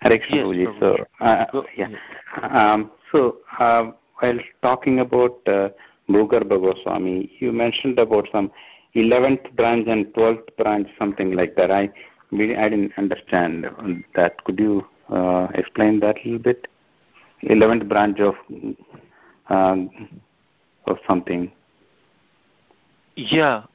Hare Krishna, Yes, Prabhuji. Prabhuji. While talking about Bhugarbha Goswami, you mentioned about some 11th branch and 12th branch, something like that. I didn't understand that. Could you explain that a little bit? 11th branch of something. Yeah.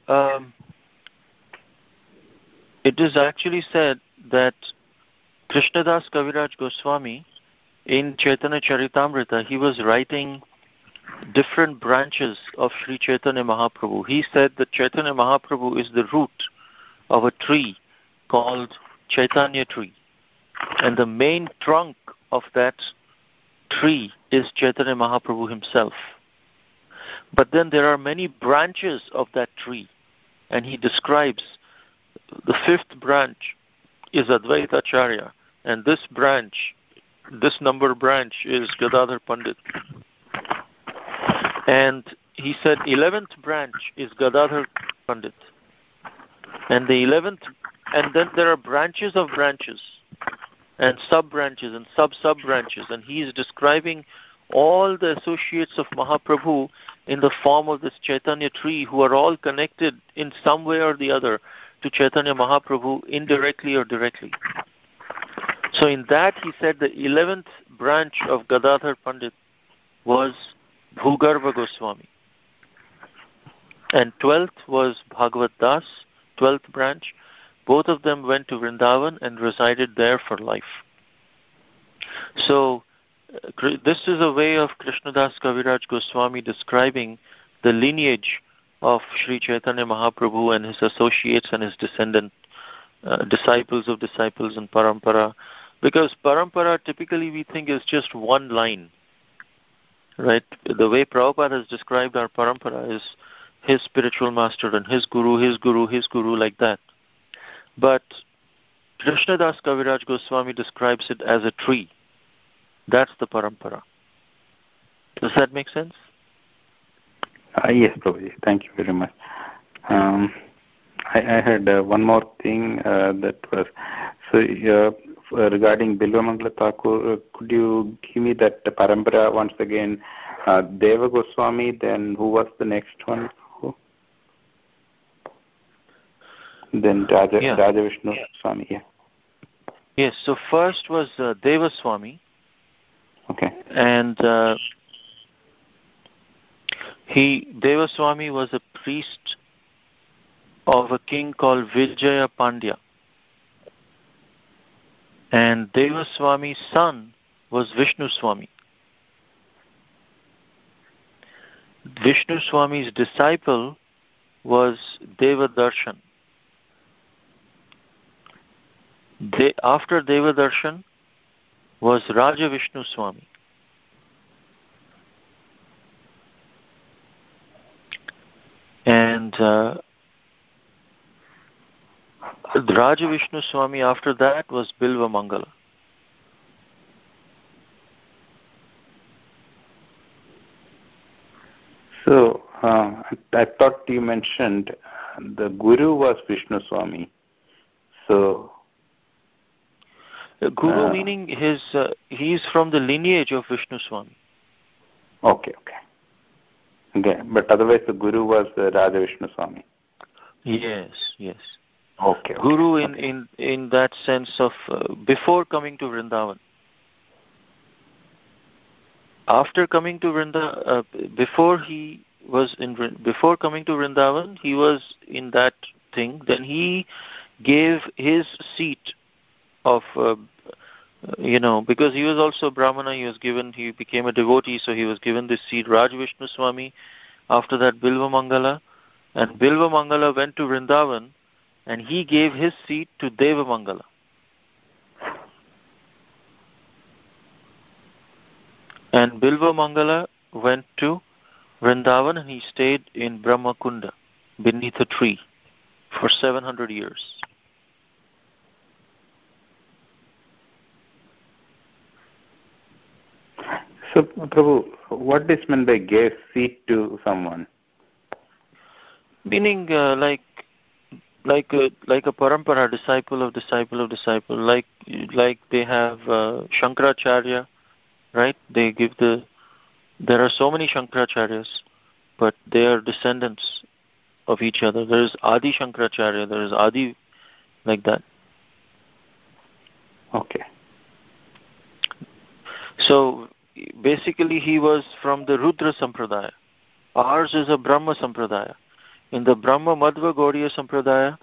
It is actually said that Krishnadas Kaviraj Goswami in Chaitanya Charitamrita, he was writing different branches of Sri Chaitanya Mahaprabhu. He said that Chaitanya Mahaprabhu is the root of a tree called Chaitanya tree. And the main trunk of that tree is Chaitanya Mahaprabhu himself. But then there are many branches of that tree. And he describes the 5th branch is Advaita Acharya. And this branch, this number branch is Gadadhar Pandit. And he said 11th branch is Gadadhar Pandit. And the 11th, and then there are branches of branches and sub-branches and sub-sub-branches. And he is describing all the associates of Mahaprabhu in the form of this Chaitanya tree who are all connected in some way or the other to Chaitanya Mahaprabhu indirectly or directly. So in that he said the 11th branch of Gadadhar Pandit was Bhugarbha Goswami. And 12th was Bhagavad Das, 12th branch. Both of them went to Vrindavan and resided there for life. So this is a way of Krishnadas Kaviraj Goswami describing the lineage of Sri Chaitanya Mahaprabhu and his associates and his descendant disciples of disciples and parampara. Because parampara typically we think is just one line. Right? The way Prabhupada has described our parampara is his spiritual master and his guru, his guru, his guru, like that. But Krishnadas Kaviraj Goswami describes it as a tree. That's the parampara. Does that make sense? Yes, Prabhuji. Thank you very much. I had one more thing that was regarding Bilvamangala Thakur. Could you give me that parampara once again? Deva Goswami, then who was the next one? Then Raja Vishnu Swami. Yeah. Yes. So first was Deva Swami. Okay. And Deva Swami was a priest of a king called Vijaya Pandya. And Deva Swami's son was Vishnu Swami. Vishnu Swami's disciple was Deva Darshan. After Deva Darshan was Raja Vishnu Swami. And Raja Vishnu Swami after that was Bilva Mangala. So I thought you mentioned the Guru was Vishnu Swami. So Guru meaning he is from the lineage of Vishnu Swami. Okay. But otherwise the Guru was Raja Vishnu Swami. Yes. Okay. Guru in that sense of before coming to Vrindavan. After coming to Vrindavan, before coming to Vrindavan, he was in that thing. Then he gave his seat of, because he was also Brahmana, he became a devotee, so he was given this seat, Raj Vishnu Swami. After that, Bilva Mangala. And Bilva Mangala went to Vrindavan, and he gave his seat to Deva Mangala. And Bilva Mangala went to Vrindavan and he stayed in Brahma Kunda beneath a tree for 700 years. So, Prabhu, what is meant by gave seat to someone? Meaning, like a parampara, disciple of disciple of disciple, like they have Shankaracharya, right? They give there are so many Shankaracharyas, but they are descendants of each other. There is Adi Shankaracharya, there is Adi, like that. Okay. So basically he was from the Rudra Sampradaya. Ours is a Brahma Sampradaya. In the Brahma Madhva Gaudiya Sampradaya,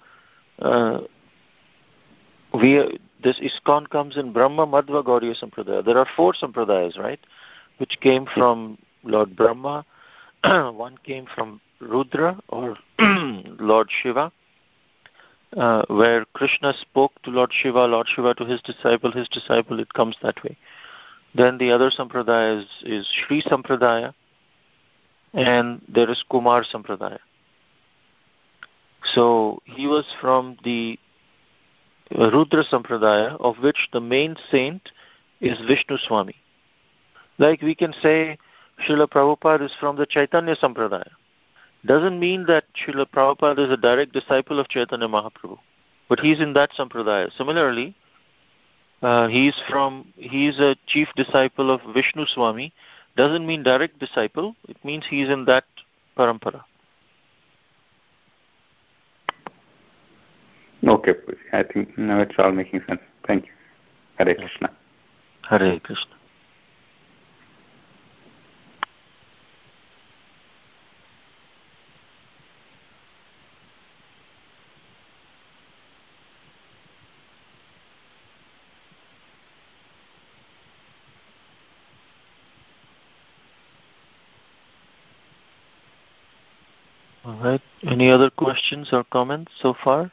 this ISKCON comes in Brahma Madhva Gaudiya Sampradaya. There are 4 Sampradayas, right? Which came from Lord Brahma. One came from Rudra or Lord Shiva, where Krishna spoke to Lord Shiva to his disciple, it comes that way. Then the other Sampradaya is Sri Sampradaya, and there is Kumar Sampradaya. So he was from the Rudra Sampradaya, of which the main saint is Vishnu Swami. Like we can say Srila Prabhupada is from the Chaitanya Sampradaya. Doesn't mean that Srila Prabhupada is a direct disciple of Chaitanya Mahaprabhu, but he's in that Sampradaya. Similarly, he's a chief disciple of Vishnu Swami. Doesn't mean direct disciple, it means he's in that parampara. Okay, I think now it's all making sense. Thank you. Hare Krishna. Hare Krishna. All right. Any other questions or comments so far?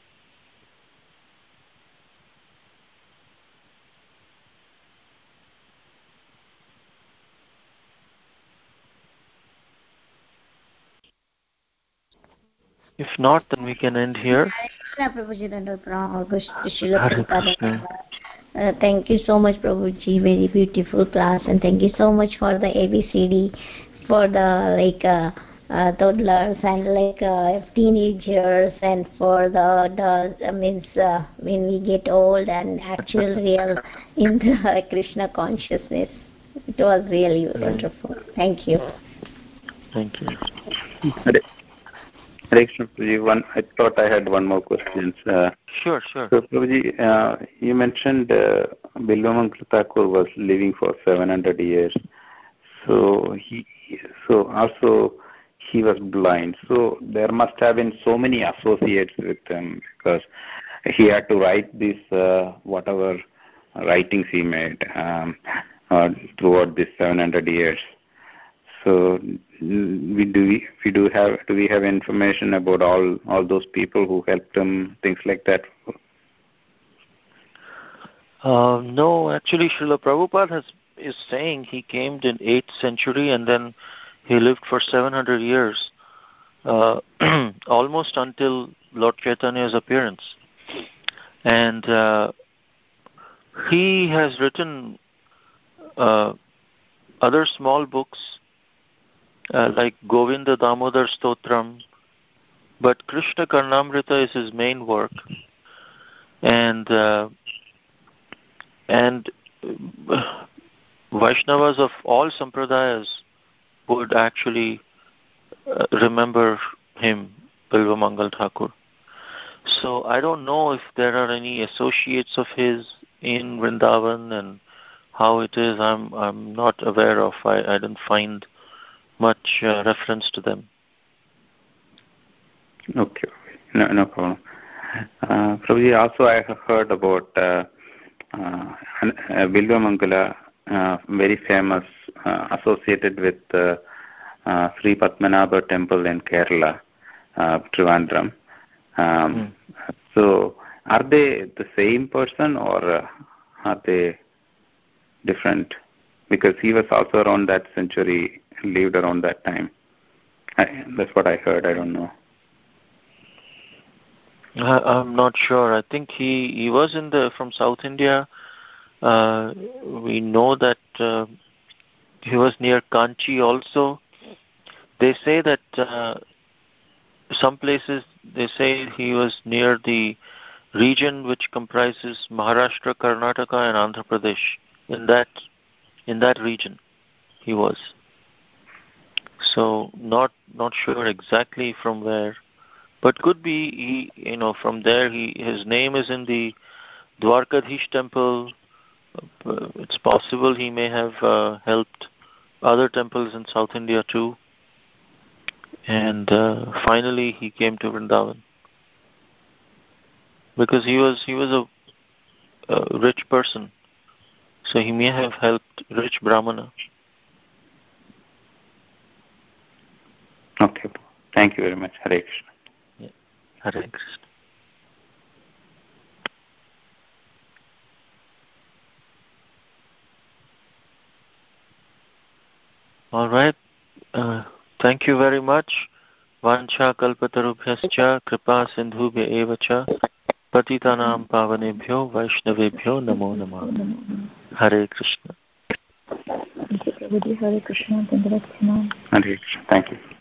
If not, then we can end here. Hare Krishna. Thank you so much, Prabhuji. Very beautiful class, and thank you so much for the ABCD for the toddlers and teenagers, and for the means when we get old and actual real in the Krishna consciousness. It was really wonderful. Thank you. Thank you. Hare Krishna, Prabhuji. I thought I had one more question. Sure. So, Prabhuji, you mentioned Bilvamangal Thakur was living for 700 years. So he was blind. So there must have been so many associates with him, because he had to write this whatever writings he made throughout these 700 years. So do we have information about all those people who helped him, things like that? No, actually, Srila Prabhupada is saying he came in 8th century and then he lived for 700 years, almost until Lord Chaitanya's appearance. And he has written other small books like Govinda Damodar Stotram, but Krishna Karnamrita is his main work. And Vaishnavas of all sampradayas would actually remember him, Bilvamangal Thakur. So I don't know if there are any associates of his in Vrindavan and how it is. I'm not aware of. I didn't find much reference to them. Okay, no problem. Prabhuji, also I have heard about Bilvamangala, very famous, associated with Sri Padmanabha temple in Kerala, Trivandrum. So are they the same person or are they different? Because he was also around that century, lived around that time. That's what I heard. I don't know. I'm not sure. I think he was from South India. We know that he was near Kanchi also. They say that some places they say he was near the region which comprises Maharashtra, Karnataka, and Andhra Pradesh. In that region, he was. So not sure exactly from where, but could be from there. His name is in the Dwarkadhish temple. It's possible he may have helped other temples in South India too. And finally, he came to Vrindavan because he was a rich person, so he may have helped rich Brahmana. Okay, thank you very much. Hare Krishna. Yeah. Hare Krishna. All right. Thank you very much. Vancha kalpatarubhyascha kripa sindhubhya eva cha patitanam pavanebhyo vaishnavebhyo namo namah. Hare Krishna. Hare Krishna. Hare Krishna. Thank you.